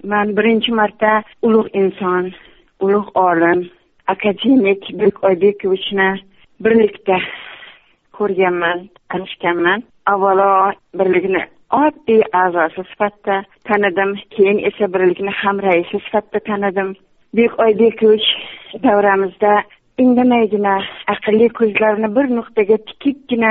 man birinchi marta ulug' inson, ulug' olim, akademik Bek Oybekovichni birlikda ko'rganman, tanishganman. Avvalo birlikni oddiy a'zosi sifatida tanidim, keyin esa birlikni hamraisi sifatida tanidim. Bek Oybekovich davramizda indamaygina aqlli ko'zlarini bir nuqtaga tikibgina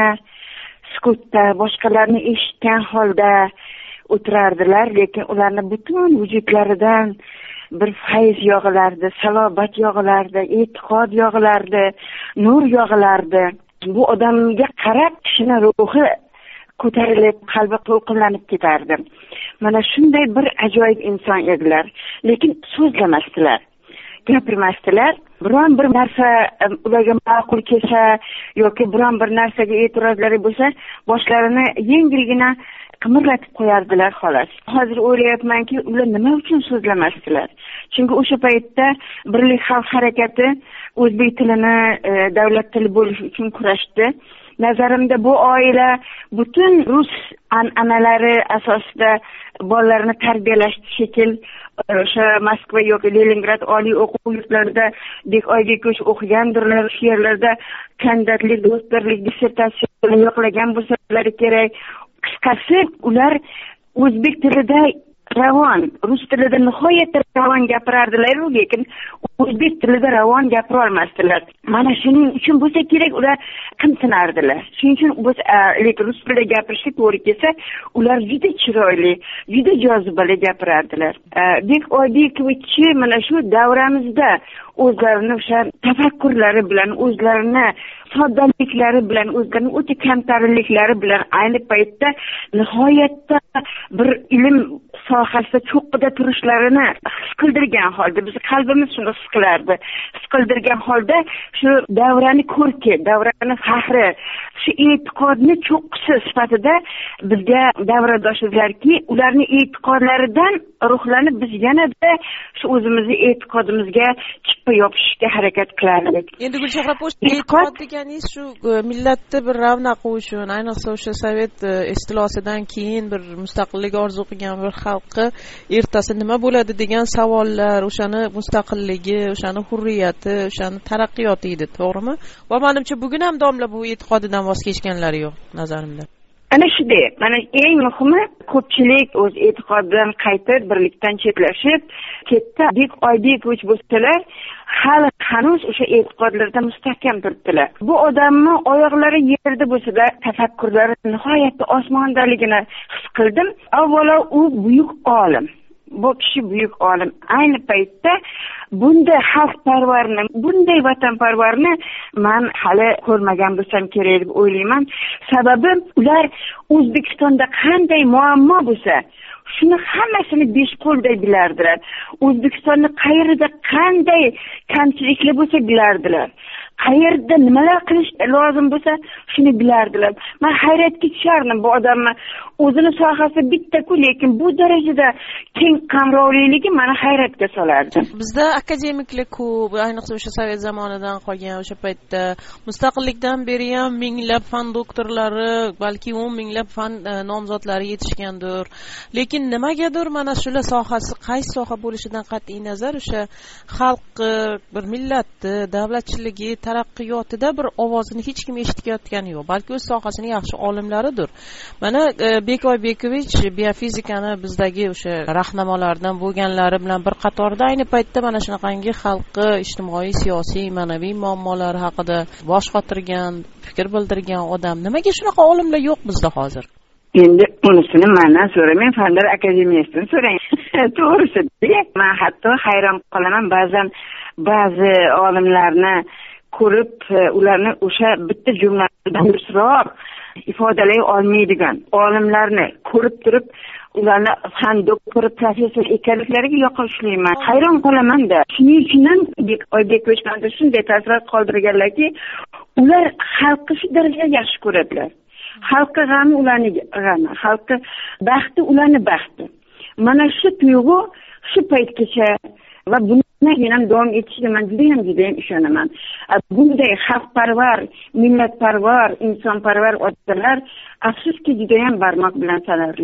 sukutda boshqalarni eshitgan holda o'tirardilar, lekin ularni butun vujudlaridan bir fayz yog'ilardi, salobat yog'ilardi, e'tiqod yog'ilardi, nur yog'ilardi. Bu odamga qarab kishini ruhi ko'tarilib, qalbi to'lqinlanib ketardi. Mana shunday bir ajoyib inson edilar, lekin so'zlamasdilar, gapirmasdilar. Biron bir narsa ularga ma'qul kelsa yoki biron bir narsaga e'tirozlari bo'lsa, boshlarini yengilgina qimirlatib qo'yardilar xolos. Hozir o'ylayapmanki, ular nima uchun so'zlamasdilar? Chunki o'sha paytda Birlik xalq harakati o'zbek tilini davlat tili bo'lish uchun kurashdi. Nazarimda bu oila butun rus an'analari asosida bolalarini tarbiyalashdi shekil. O'sha Moskva yoki Leningrad oliy o'quv yurtlarida Bek Oybekovich o'qigandirlar, shu yerlarda kandidatlik, doktorlik dissertatsiyasini yo'qlagan bo'lsalari kerak. Qisqasi, ular o'zbek tilida ravon, rus tilida nihoyatda ravon gapirardilar, lekin o'zbek tilida ravon gapira olmasdilar. Mana shuning uchun bo'lsa kerak ular qimsinardilar. Shuning uchun lekin rus tilida gapirishga to'g'ri kelsa, ular juda chiroyli, juda jozibali gapirardilar. Bek Oybekovich mana shu davramizda o'zlarini o'sha tafakkurlari bilan, o'zlarini soddaliklari bilan, o'zlarini o'ta kamtarinliklari bilan ayni paytda nihoyatda bir ilm sohasida cho'qqida turishlarini his qildirgan holda, biz qalbimiz shuni his qilardi. His qildirgan holda shu davrani ko'rki, davrani faxri, shu e'tiqodni cho'qqisi sifatida bizga davradoshlarki, ularning e'tiqodlaridan ruhlanib biz yanada shu o'zimizni e'tiqodimizga chippa yopishishga harakat qilardik. Endi Gulchehra po'sh e'tiqod deganingiz shu millatni bir ravnaqi uchun, ayniqsa o'sha sovet istilosidan keyin bir mustaqillik orzu qilgan bir xalqqa ertasi nima bo'ladi degan savollar, o'shani mustaqilligi, o'shani hurriyati, o'shani taraqqiyoti edi, to'g'rimi? Va menimcha bugun ham domla bu e'tiqodidan voz kechganlari yo'q nazarimda. Ana shunday, mana eng muhimi ko'pchilik o'z e'tiqodidan qaytib, birlikdan chetlashib ketdi. Bek Oybekovich bo'lsalar, hali hanuz o'sha e'tiqodlarda mustahkam turibdilar. Bu odamni oyoqlari yerda bo'lsa-da, tafakkurlari nihoyatda osmondaligini his qildim. Avvalo u buyuk olim. Bu kishi buyuk olim. Ayni paytda bunday xalqparvarni, bunday vatanparvarni men hali ko'rmagan bo'lsam kerak deb o'ylayman. Sababi ular O'zbekistonda qanday muammo bo'lsa, shuni hammasini besh qo'lday bilardilar. O'zbekistonni qayerda qanday kamchiliklar bo'lsa bilardilar. Qayerda nimalar qilish lozim bo'lsa, shuni bilardilar. Men hayratga tushardim bu odamni. O'zini sohasi bitta-ku, lekin bu darajada keng qamrovliligi meni hayratga solardi. Bizda akademiklik ko'p, ayniqsa o'sha sovet zamonidan qolgan, o'sha paytda mustaqillikdan beri ham minglab fan doktorlari, balki 10 minglab fan nomzodlari yetishgandir. Lekin nimagadir mana shular sohasi qaysi soha bo'lishidan qat'iy nazar o'sha xalqni, bir millatni davlatchiligi, taraqqiyotida bir ovozini hech kim eshitayotgani yo'q. Balki o'z sohasining yaxshi olimlaridir. Mana Bek Oybekovich biofizikani bizdagi o'sha rahnamolardan bo'lganlari bilan bir qatorda ayni paytda mana shunaqangi xalqi ijtimoiy, siyosiy, ma'naviy muammolari haqida bosh qotirgan, fikr bildirgan odam. Nimaga shunaqa olimlar yo'q bizda hozir? Endi unisini mendan so'ramang, Fanlar akademiyasidan so'rang. To'g'risi, men hatto hayron qolaman ba'zan ba'zi olimlarni ko'rib, ularni o'sha bitta jumladan durustroq ifodalay olmaydigan olimlarni ko'rib turib, ularni fan doktori, professor ekanliklariga yoqishlayman. Hayron qolaman-da. Shuning uchun ham Bek Oybekovich menda shunday taassurot qoldirganlarki, ular xalqni shu darajada yaxshi ko'radilar. Xalqqa g'ami ularning g'ami, xalqqa baxti ularning baxti. Mana shu tuyg'u shu paytgacha va bundan keyin ham davom etishini men juda ham ishonaman. Bunday xalqparvar, millatparvar, insonparvar odamlar afsuski juda ham barmoq bilan sanarli.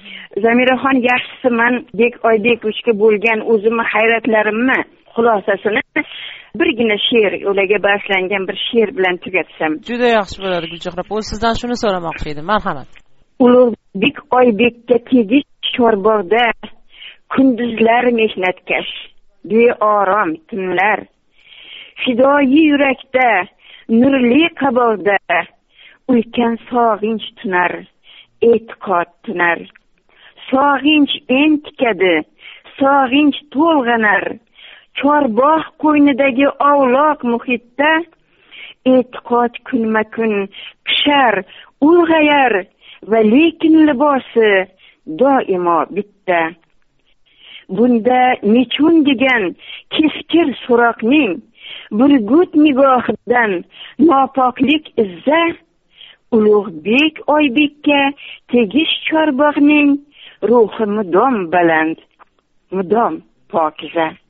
Zamiraxon yaxshisi men Bek Oybekovichga bo'lgan o'zimni hayratlarimni xulosasini birgina she'r ularga bag'ishlangan bir she'r bilan tugatsam juda yaxshi bo'ladi. Gulchehra opa, sizdan shuni so'ramoqchi edim. Marhamat. Ulug'bek Oybekka tegish chorbog'da kunduzlar mehnatkash, beorom tunlar, fidoyi yurakda nurli qabog'da ulkan sog'inch tunar, e'tiqod tunar. Sog'inch entikadi, sog'inch to'lg'anar. Chorbog' qo'ynidagi ovloq muhitda e'tiqod kunma-kun pishar, ulg'ayar va lekin libosi doimo bitta. Bunda nechun degan keskir so'roqning burgut nigohidan nopoklik izza, Ulug'bek Oybekka tegish chorbog'ning ruhi mudom baland, mudom pokiza.